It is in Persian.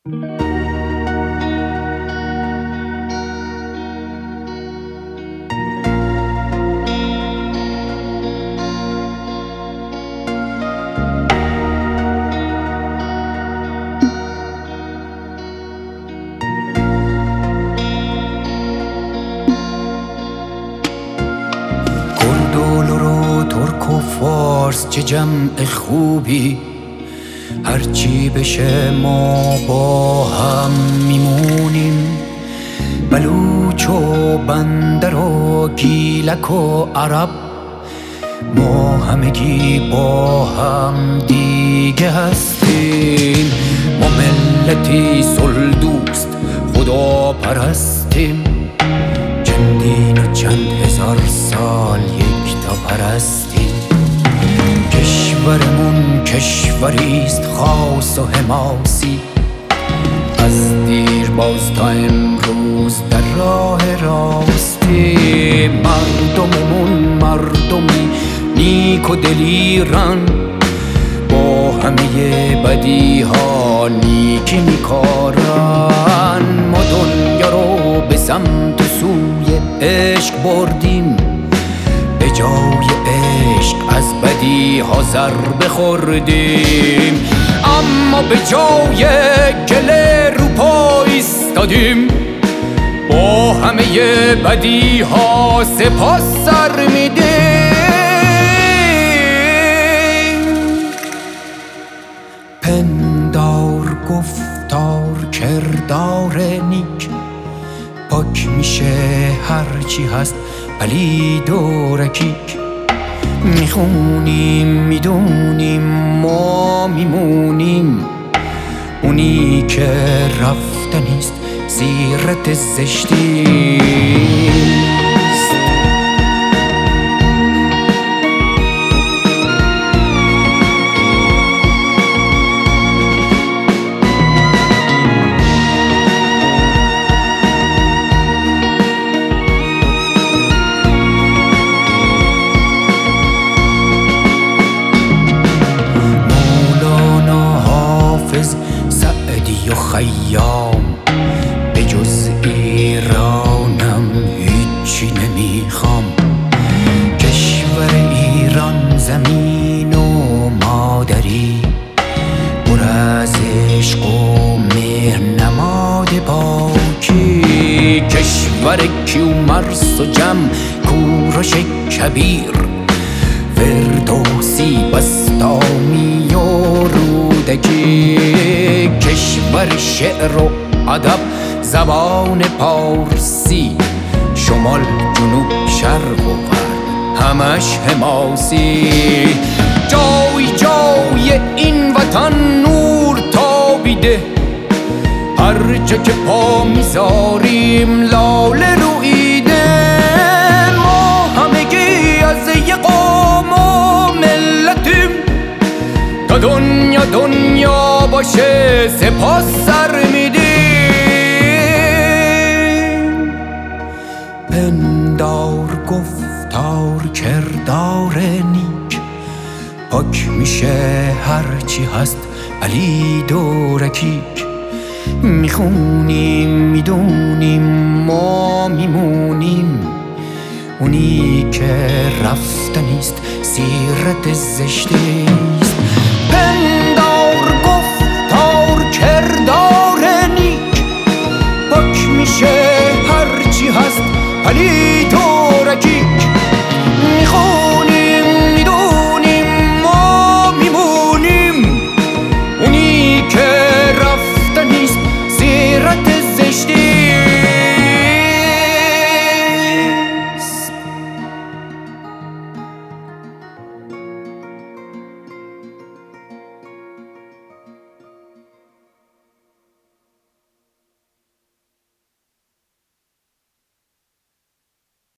ترک و فارس چه جمع خوبی، هرچی بشه ما با هم میمونیم. بلوچ و بندر و گیلک و عرب، ما همگی با هم دیگه هستیم. ما ملتی صلح دوست خدا پرستیم، چندین و چند هزار سال یک تا پرستیم. کشورمون کشوریست خاص و حماسی، از دیر باز تا امروز در راه راستی. مردممون مردمی نیک و دلیرن، با همه بدی ها نیکی میکارن. ما دنیا رو به سمت و سوی عشق بردیم، به جای عشق از بدی ها ضربه خوردیم. اما به جای گله رو پا ایستادیم، با همه بدی ها سپاس سر میدیم. پندار گفتار کردار نیک، پاک میشه هرچی هست پلید و رکیک. میخونیم میدونیم ما میمونیم، اونی که رفتنیست سیرت زشتیست. سعدی و خیام به جز ایرانم هیچی نمیخوام. کشور ایران زمین و مادری، پر از عشق و مهر نماد پاکی. کشور کیومرث و جم کوروش کبیر، فردوسی بسطامی و رودکی. کشور شعر و ادب زبان پارسی، شمال جنوب شرق و غرب همش حماسی. جای جای این وطن نور تابیده، هر جا که پا میذاریم لاله رویده. ما همگی از یک قوم و ملتیم، تا دنیا دنیا باشه سپاس سر میدیم. پندار گفتار کردار نیک، پاک میشه هرچی هست پلید و رکیک. میخونیم میدونیم ما میمونیم، اونی که رفتنیست سیرت زشتیست. پندار گفتار کردار نیک، پاک میشه هرچی هست پلید